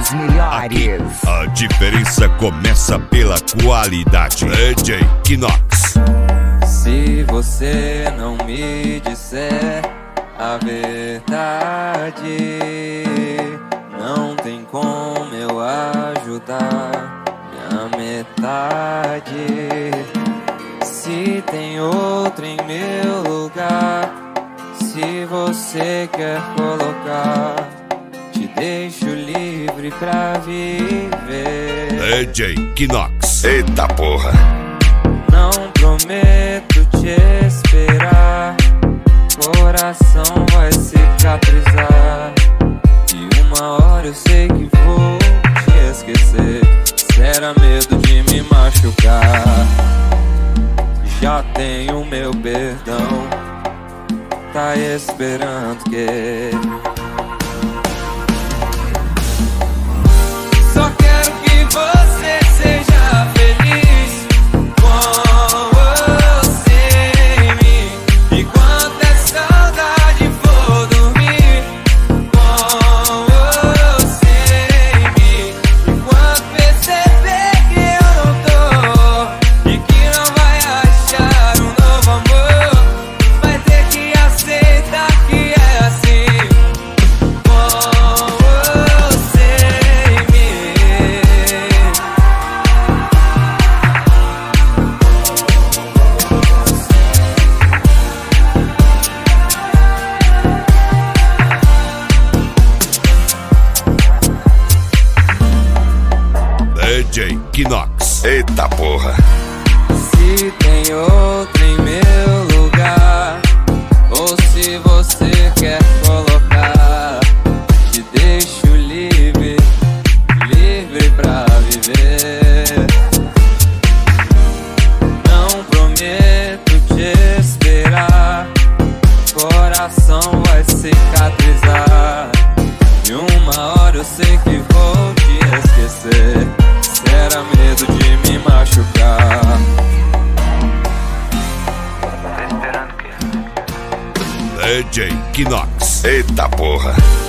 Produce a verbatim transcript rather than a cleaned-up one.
os melhores. Aqui, a diferença começa pela qualidade. D J Kinox. Se você não me disser a verdade, não tem como eu ajudar minha metade. Se tem outro em meu lugar, se você quer colocar, te deixo livre pra viver. D J Kinox. Eita porra. Não prometo te esperar, coração vai cicatrizar, e uma hora eu sei que vou te esquecer. Será medo de me machucar? Já tenho meu perdão, tá esperando que... Só quero que você seja feliz com você em mim. E quando a saudade for dormir com você em mim, e quando perceber que eu não tô e que não vai achar um novo amor, vai ter que aceitar que é assim com você em mim. D J Kinox. Eita porra. Se tem outro em meu lugar, ou se você quer colocar, te deixo livre, livre pra viver. Não prometo te esperar, coração vai cicatrizar, e uma hora eu sei que vou te esquecer. Será medo de me machucar? D J Kinox. Eita porra.